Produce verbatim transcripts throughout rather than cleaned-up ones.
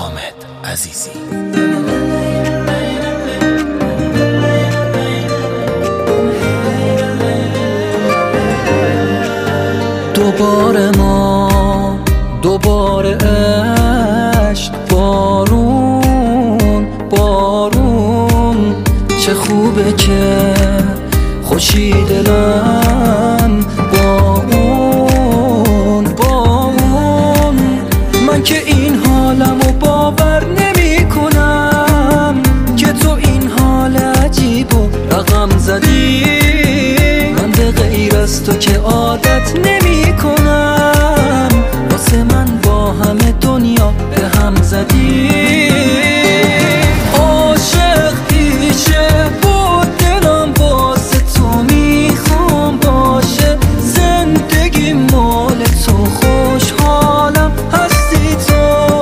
حامد عزیزی. دوباره ما دوباره عشق، بارون بارون چه خوبه که خوشی دلم با اون با اون. من که این حالمو باور نمی کنم که تو این حال عجیب و رقم زدی. من به غیر از تو که عادت نمی کنم، واسه من با همه دنیا به هم زدی. عاشق پیشه بود دلم، واسه تو میخوام باشه زندگی مال تو، خوشحالم هستی تو.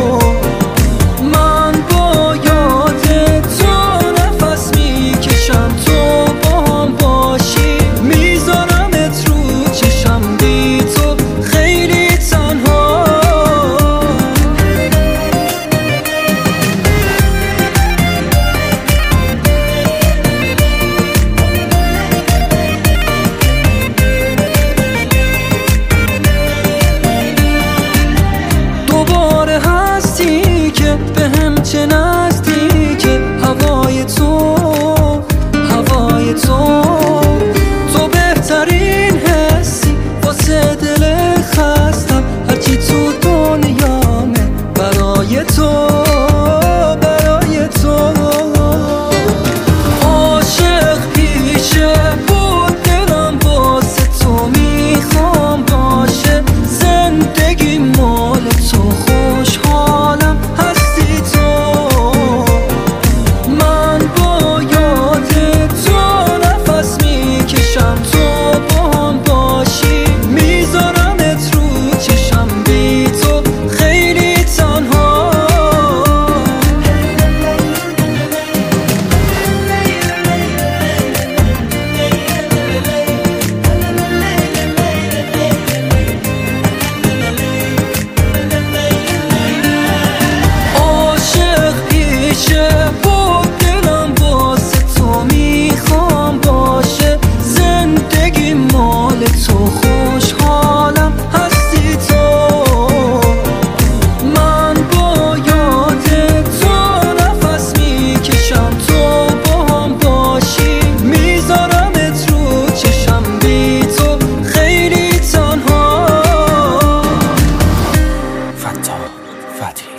من با یاد تو نفس میکشم، تو با هم باشی میذارمت رو چشم، بی تو خیلی تنها. دوباره هستی که به هم چه نزدیکه، هوای تو هوای تو تو بهترین حسی واسه دل خستم. هرچی تو دنیامه برای تو برای تو. عاشق پیشه بود دلم، واسه تو میخوام باشه زندگی مال تو، خوشحالم هستی تو. من با یاد تو نفس میکشم، تو با هم باشی میذارمت رو چشم، بی تو خیلی تنها. عاشق پیشه بود دلم، واسه تو میخوام باشه زندگی مال تو، خوشحالم هستی تو. من با یاد تو نفس میکشم، تو با هم باشی میذارمت رو چشم، بی تو خیلی تنها. فتاح فتحی.